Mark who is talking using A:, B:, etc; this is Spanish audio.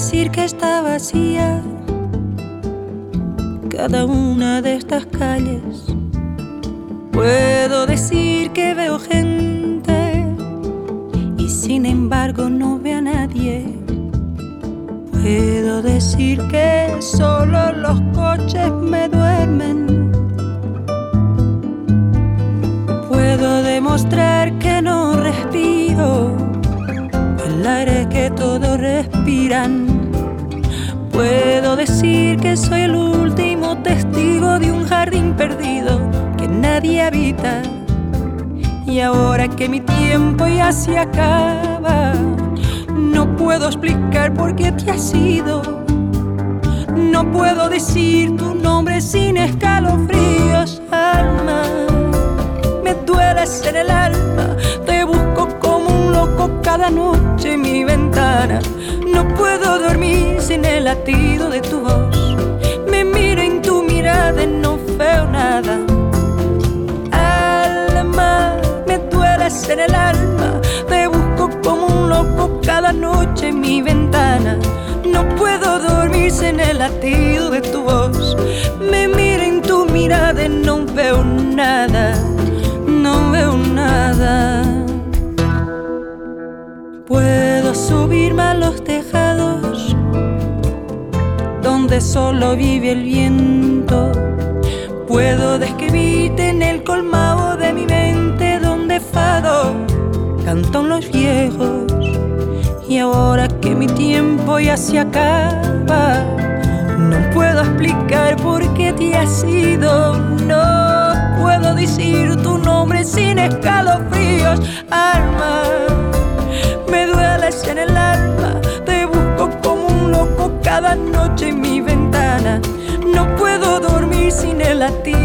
A: decir que está vacía cada una de estas calles. Puedo decir que veo gente y sin embargo no veo a nadie. Puedo decir que solo los coches me duermen. Puedo demostrar que no respiro el aire que todos respiran. Puedo decir que soy el último testigo de un jardín perdido que nadie habita. Y ahora que mi tiempo ya se acaba, no puedo explicar por qué te has ido. No puedo decir tu nombre sin escalofríos, alma. Me dueles en el alma, te busco como un loco cada noche en mi ventana. No puedo dormir sin el latido de tu voz. Me miro en tu mirada y no veo nada. Alma, me dueles en el alma, te busco como un loco cada noche en mi ventana. No puedo dormir sin el latido de tu voz. Me miro en tu mirada y no veo nada. No veo nada. Puedo subirme a los tejados donde solo vive el viento. Puedo describirte en el colmado de mi mente donde fado cantan los viejos. Y ahora que mi tiempo ya se acaba, no puedo explicar por qué te has ido. No puedo decir tu nombre sin escalofríos, alma. Me dueles en el alma, te busco como un loco cada noche en mi ventana. No puedo dormir sin el latido